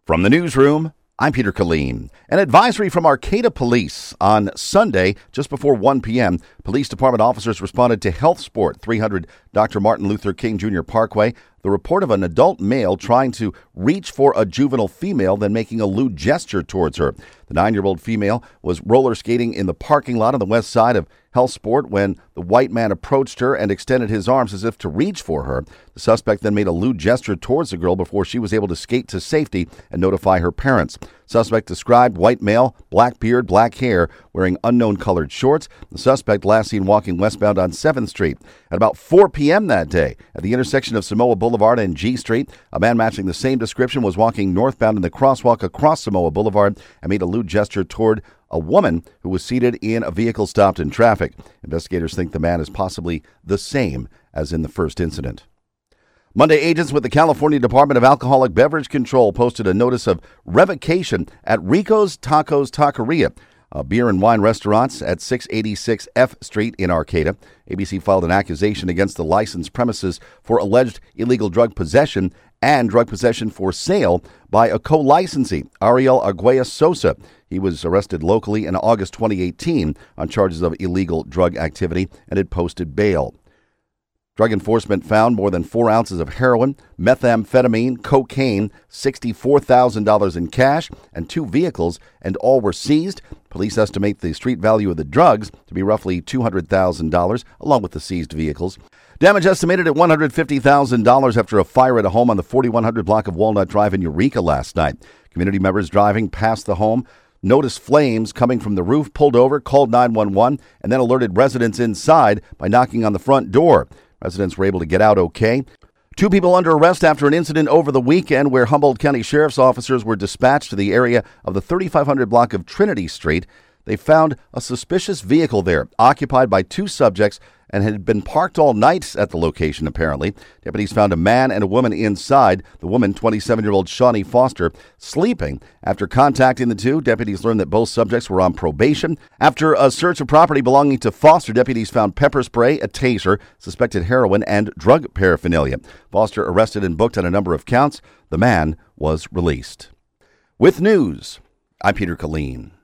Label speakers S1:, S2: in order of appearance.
S1: From the newsroom, I'm Peter Killeen. An advisory from Arcata Police on Sunday, just before 1 p.m., police department officers responded to Health Sport, 300 Dr. Martin Luther King Jr. Parkway. The report of an adult male trying to reach for a juvenile female, then making a lewd gesture towards her. The 9-year-old female was roller skating in the parking lot on the west side of Health Sport when the white man approached her and extended his arms as if to reach for her. The suspect then made a lewd gesture towards the girl before she was able to skate to safety and notify her parents. Suspect described: white male, black beard, black hair, wearing unknown colored shorts. The suspect last seen walking westbound on 7th Street. At about 4 p.m. that day, at the intersection of Samoa Boulevard and G Street, a man matching the same description was walking northbound in the crosswalk across Samoa Boulevard and made a lewd gesture toward a woman who was seated in a vehicle stopped in traffic. Investigators think the man is possibly the same as in the first incident. Monday, agents with the California Department of Alcoholic Beverage Control posted a notice of revocation at Rico's Tacos Taqueria, a beer and wine restaurants at 686 F Street in Arcata. ABC filed an accusation against the licensed premises for alleged illegal drug possession and drug possession for sale by a co-licensee, Ariel Arguelles Sosa. He was arrested locally in August 2018 on charges of illegal drug activity and had posted bail. Drug enforcement found more than 4 ounces of heroin, methamphetamine, cocaine, $64,000 in cash, and 2 vehicles, and all were seized. Police estimate the street value of the drugs to be roughly $200,000, along with the seized vehicles. Damage estimated at $150,000 after a fire at a home on the 4100 block of Walnut Drive in Eureka last night. Community members driving past the home noticed flames coming from the roof, pulled over, called 911, and then alerted residents inside by knocking on the front door. Residents were able to get out okay. 2 people under arrest after an incident over the weekend where Humboldt County Sheriff's officers were dispatched to the area of the 3500 block of Trinity Street. They found a suspicious vehicle there, occupied by 2 subjects, and had been parked all night at the location, apparently. Deputies found a man and a woman inside. The woman, 27-year-old Shawnee Foster, sleeping. After contacting the 2, deputies learned that both subjects were on probation. After a search of property belonging to Foster, deputies found pepper spray, a taser, suspected heroin, and drug paraphernalia. Foster arrested and booked on a number of counts. The man was released. With news, I'm Peter Killeen.